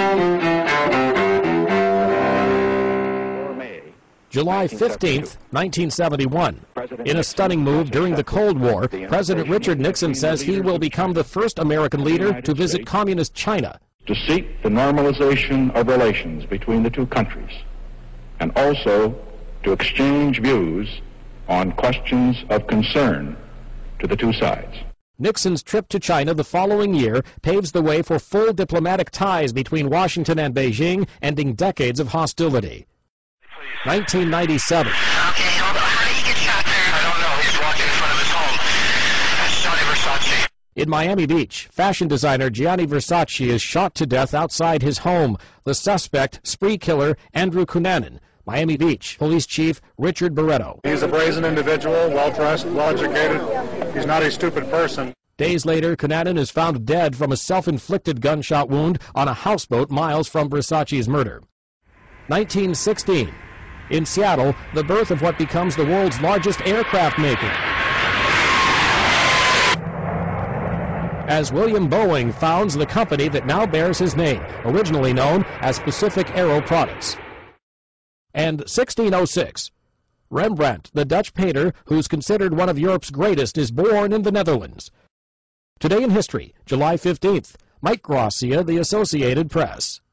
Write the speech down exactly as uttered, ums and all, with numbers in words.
July fifteenth, nineteen seventy-one. In a stunning move during the Cold War, President Richard Nixon says he will become the first American leader to visit communist China. To seek the normalization of relations between the two countries, and also to exchange views on questions of concern to the two sides. Nixon's trip to China the following year paves the way for full diplomatic ties between Washington and Beijing, ending decades of hostility. nineteen ninety-seven. Okay, hold on. How did he get shot there? I don't know. He's walking in front of his home. That's Gianni Versace. In Miami Beach, fashion designer Gianni Versace is shot to death outside his home. The suspect, spree killer Andrew Cunanan. Miami Beach Police Chief Richard Barretto. He's a brazen individual, well-dressed, well-educated. He's not a stupid person. Days later, Cunanan is found dead from a self-inflicted gunshot wound on a houseboat miles from Versace's murder. nineteen sixteen. In Seattle, the birth of what becomes the world's largest aircraft maker. As William Boeing founds the company that now bears his name, originally known as Pacific Aero Products. And sixteen oh six. Rembrandt, the Dutch painter who's considered one of Europe's greatest, is born in the Netherlands. Today in history, July fifteenth. Mike Gracia, The Associated Press.